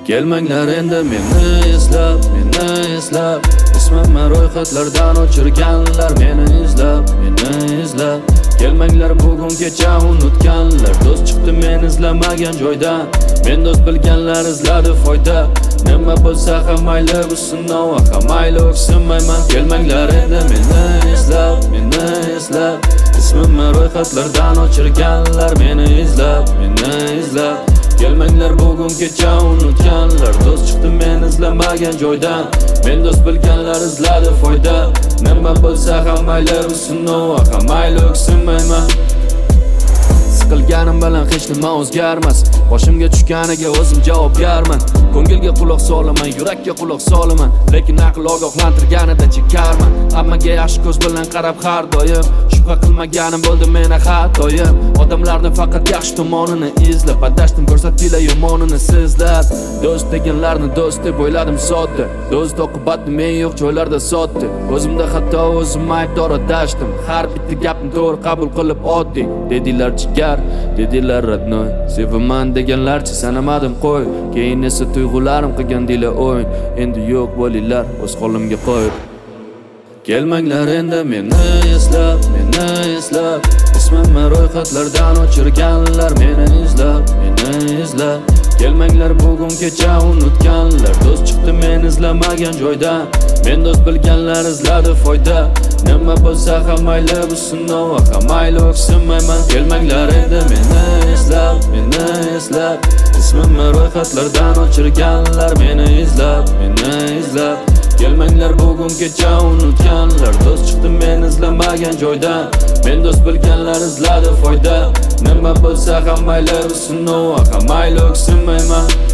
Kelmanglar endi meni eslab ismimni ro'yxatlardan o'chirganlar meni izlab Kelmanglar bugun kecha unutganlar do'st chiqdi men izlamagan joydan men do'st bilganlar izladi foyda nima bo'lsa ham mayli bu sinov ham mayli o'ksinmayman kelmanglar endi meni eslab ismimni ro'yxatlardan o'chirganlar meni izlab Kelmanglar bugun kecha unutganlar do'st chiqdi men izlamagan joydan men do'st bilganlar izladi foyda nima bo'lsa ham mayli bu sinov ham mayli o'ksinmayman Qilganim bilan hech nima o'zgarmas boshimga tushganiga o'zim javobgarman ko'ngilga quloq solaman yurakka quloq solaman lekin aql ogohlantirganida chekarman hammaga yaxshi ko'z bilan qarab har doim shubha qilmaganim bo'ldi meni xatoyim odamlarni faqat yaxshi tomonini izlab adashdim ko'rsatinglar yomonini sizlar do'st deganlarni do'st deb o'yladim sodda do'st oqibatni men yo'q joylarda sotdi o'zimda xato o'zim aybdor adashdim har bitta gapni to'g'ri qabul qilib oddiy dedilar jigar dedilar radnoy sevaman deganlarcha sanamadim qo'y keyin esa tuyg'ularim qilgan dila o'yin endi yo'q bo'linglar o'z holimga qo'yib kelmanglar endi meni eslab ismimni ro'yxatlardan o'chirganlar meni izlab kelmanglar bugun kecha unutganlar do'st chiqdi men izlamagan joydan men do'st bilganlar izladi foyda nima bo'lsa ham mayli bu sinov ham mayli o'ksinmayman kelmanglar endi meni eslab ismimni ro'yxatlardan o'chirganlar meni izlab kelmanglar bugun kecha unutganlar do'st chiqdi men izlamagan joydan men do'st bilganlar izladi foyda nima bo'lsa ham mayli bu sinov ham mayli o'ksinmayman